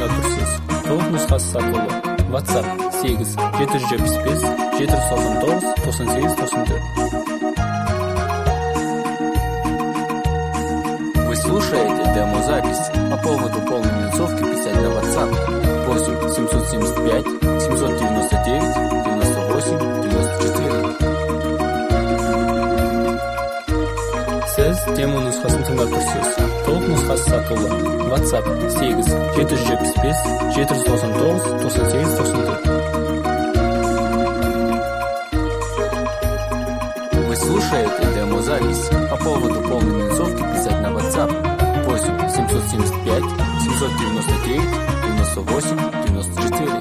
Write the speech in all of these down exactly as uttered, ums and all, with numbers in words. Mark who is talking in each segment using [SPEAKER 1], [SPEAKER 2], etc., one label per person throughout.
[SPEAKER 1] тыңдап тұрсыз. Толық нұсқасы сатылы. WhatsApp сегіз жеті жүз жетпіс бес жеті жүз тоқсан тоғыз тоқсан сегіз тоқсан төрт.
[SPEAKER 2] Вы слушаете демозапись. По поводу полной минусовки писать на WhatsApp восемь семьсот семьдесят пять семьсот девяносто девять девяносто восемь девяносто четыре.
[SPEAKER 1] Сіз демо нұсқасын тыңдап тұрсыз. Толық нұсқасы сатылы. WhatsApp сегіз жеті жүз жетпіс бес жеті жүз тоқсан тоғыз тоқсан сегіз тоқсан төрт.
[SPEAKER 2] Вы слушаете демозапись. По поводу полной минусовки писать на WhatsApp восемь семьсот семьдесят пять семьсот девяносто девять девяносто восемь девяносто четыре.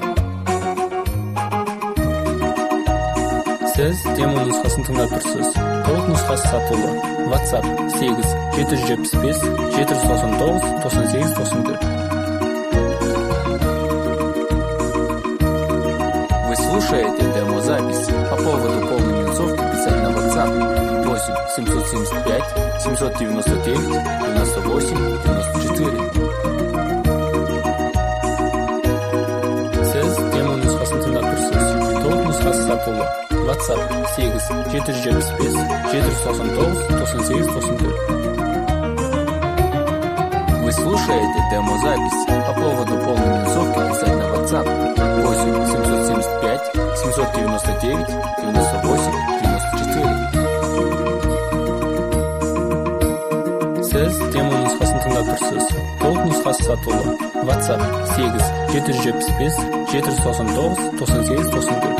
[SPEAKER 1] Сіз демо нұсқасын тыңдап тұрсыз. Толық нұсқасы сатылы. WhatsApp сегіз жеті жүз жетпіс бес жеті жүз тоқсан тоғыз тоқсан сегіз тоқсан төрт.
[SPEAKER 2] Вы слушаете демозапись. По поводу полной минусовки писать на WhatsApp восемь семьсот семьдесят пять семьсот девяносто девять девяносто восемь девяносто четыре.
[SPEAKER 1] Сіз демо нұсқасын тыңдап тұрсыз. Толық нұсқасы сатылы. WhatsApp сегіз жеті жүз жетпіс бес жеті жүз тоқсан тоғыз тоқсан сегіз тоқсан төрт.
[SPEAKER 2] Вы слушаете демозапись. По поводу полной минусовки писать на WhatsApp восемь семьсот семьдесят пять семьсот девяносто девять девяносто восемь девяносто четыре.
[SPEAKER 1] Сіз демо нұсқасын тыңдап тұрсыз. Толық нұсқасы сатылы. WhatsApp сегіз жеті жүз жетпіс бес жеті жүз тоқсан тоғыз тоқсан сегіз тоқсан төрт.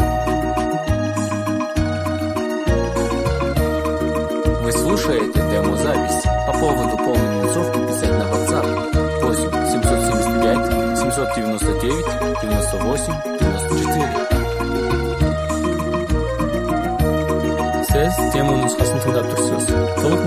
[SPEAKER 2] Вы слушаете демозапись. По поводу полной минусовки писать на WhatsApp восемь семьсот семьдесят пять семьсот девяносто девять девяносто восемь девяносто четыре.
[SPEAKER 1] Сіз демо нұсқасын тыңдап тұрсыз. Толық